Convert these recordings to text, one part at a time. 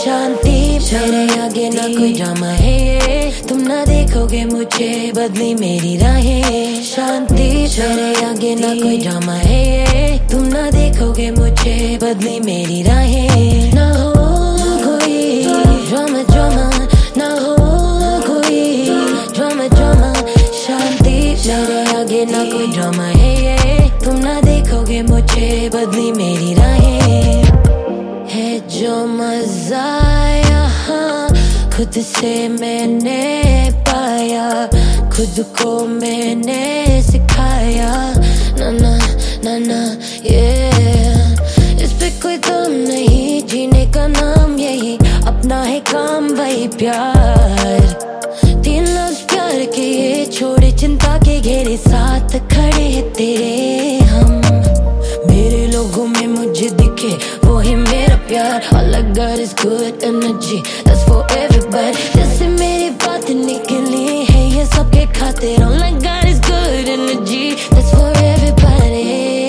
शांति मेरे आगे ना कोई ड्रामा है ये, तुम ना देखोगे मुझे बदली मेरी राहें। शांति मेरे आगे ना कोई ड्रामा है ये, तुम ना देखोगे मुझे बदली मेरी राहें। ना हो कोई ड्रामा ड्रामा, ना हो कोई ड्रामा ड्रामा। शांति मेरे आगे ना कोई ड्रामा है ये, तुम ना देखोगे मुझे बदली मेरी राहें। है जो मजा यहाँ खुद से मैंने पाया, खुद को मैंने सिखाया। ना ना ना ना ये इस पे कोई दम नहीं, जीने का नाम यही, अपना है काम वही प्यार। 3 लफ्ज़ प्यार के ये छोड़े चिंता के घेरे, साथ खड़े हैं तेरे हम। मेरे लोगों में मुझे दिखे वो ही मेरा प्यार। All I got is good energy, that's for everybody। जैसे मेरी बात निकली है ये सबके खातिर। All I got is good energy, that's for everybody।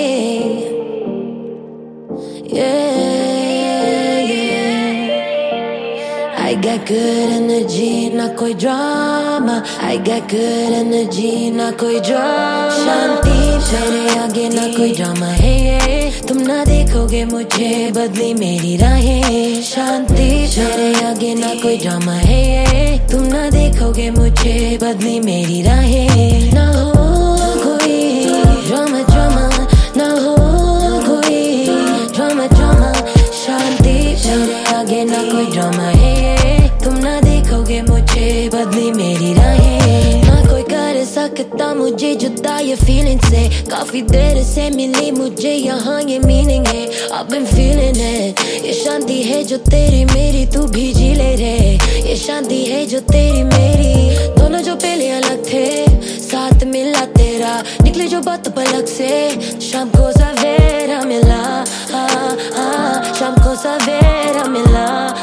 Yeah, yeah। I got good energy, ना कोई drama। I got good energy, ना कोई drama। शांति मेरे आगे ना कोई ड्रामा है ये, तुम ना देखोगे मुझे बदली मेरी राहें। शांति मेरे आगे ना कोई ड्रामा है ये, तुम ना देखोगे मुझे बदली मेरी राहें। ना हो कोई ड्रामा ड्रामा, ना हो कोई ड्रामा ड्रामा। शांति मेरे आगे ना कोई ड्रामा है ये, तुम ना देखोगे मुझे बदली मेरी राहें। ना कोई कर सकता मुझे जुदा ये फीलिंग से, काफी देर से मिली मुझे यहाँ ये मीनिंग है। I've been feeling it। ये शांति है जो तेरी मेरी, तू भी जी ले रे। ये शांति है जो तेरी मेरी, दोनों जो पहले अलग थे साथ मिला तेरा। निकले जो बात पलक से, शाम को सवेरा मिला। शाम को सवेरा मिला।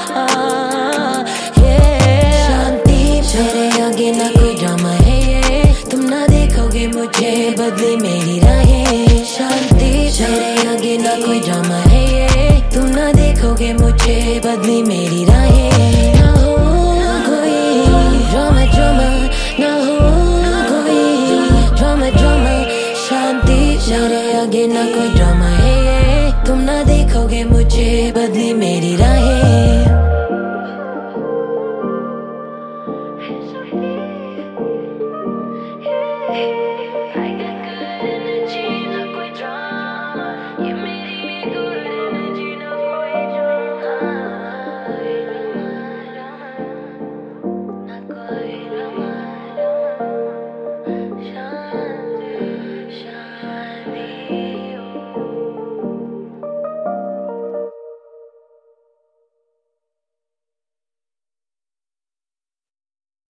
शांति मेरे आगे ना कोई ड्रामा है ये, तुम ना देखोगे मुझे बदली मेरी राहें। शांति मेरे आगे ना कोई ड्रामा है ये, तुम ना देखोगे मुझे बदली मेरी राहें।